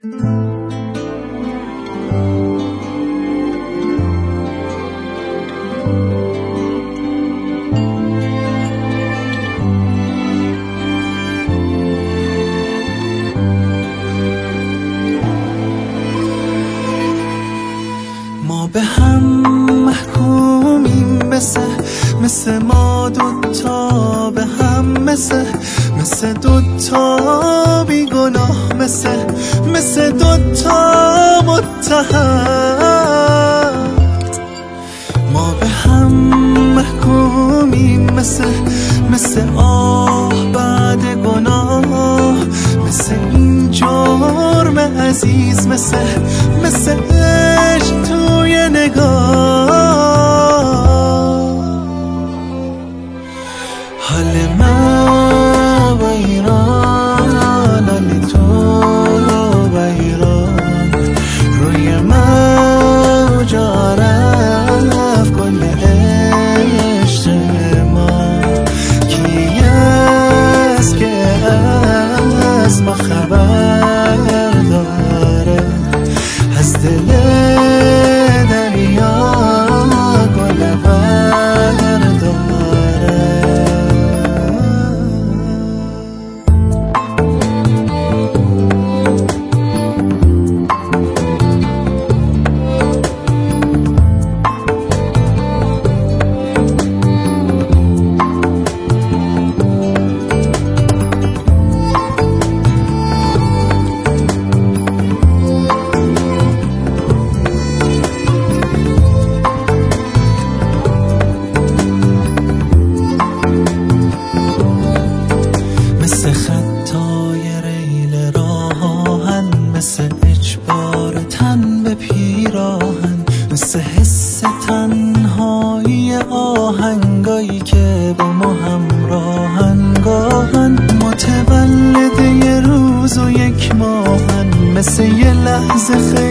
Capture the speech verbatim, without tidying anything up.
ما به هم محکومیم، مثل مثل ما دوتا به هم، مثل مثل دوتا بی گناه، مثل مثل دوتا متهم. ما به هم محکومیم، مثل مثل آه بعد گناه، مثل این جرم عزیز، مثل مثل عشق توی نگاه. حال من و ایران، حال تو و ایران، روی موجا رفت کل عشق ما. کی است که از ما خبر داره، از دل دریا گل برداره. مثل خطای ریل راهن، مثل اجبار تن به پیراهن، مثل حس تنهایی آهنگایی که با ما همراهن. گاهن متولد یه روز و یک ماهن، مثل یه لحظه